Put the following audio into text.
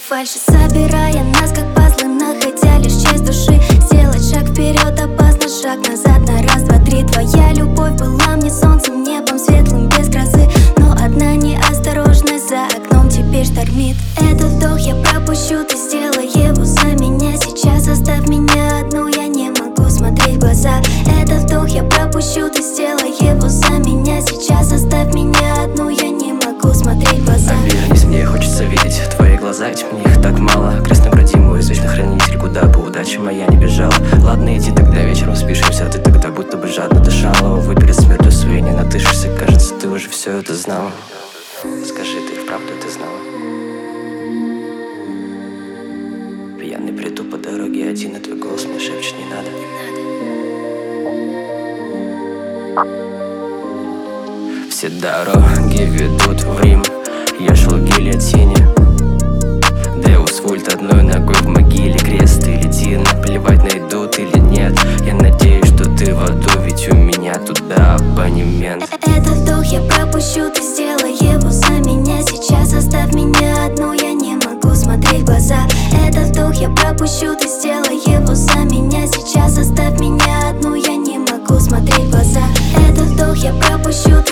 фальши, собирая нас как пазлы, находя лишь часть души. Сделать шаг вперед опасно, шаг назад на раз, два, три. Твоя любовь была мне солнцем, небом светлым без грозы, но одна неосторожность за окном теперь штормит. Этот вдох я пропущу, ты сделай его за меня сейчас. Оставь меня одну, я не могу смотреть в глаза. Этот вдох я пропущу, ты сделай его за меня сейчас. Оставь меня одну, я не могу смотреть в глаза. Обернись, мне хочется видеть твои глаза, ведь мне их так мало. Крестный бради мой, извечный хранитель, куда бы удача моя не бежала. Ладно, иди тогда вечером спишемся, ты тогда будто бы жадно дышала. Увы, перед смертью своей не натышишься, кажется, ты уже все это знала. Скажи, ты вправду это знала? Пьяный приду по дороге один, и твой голос мне шепчет: не надо. Все дороги ведут в Рим, я шел к гильотине. Деус вульт одной ногой в могиле, крест или тин. Плевать, найдут или нет, я надеюсь, что ты в аду, ведь у меня туда абонемент. Этот вдох я пропущу, ты сделай его за меня сейчас. Оставь меня одну, я не могу смотреть в глаза. Этот вдох я пропущу, ты сделай его за меня сейчас. Оставь меня одну, я не могу смотреть в глаза. Этот вдох я пропущу,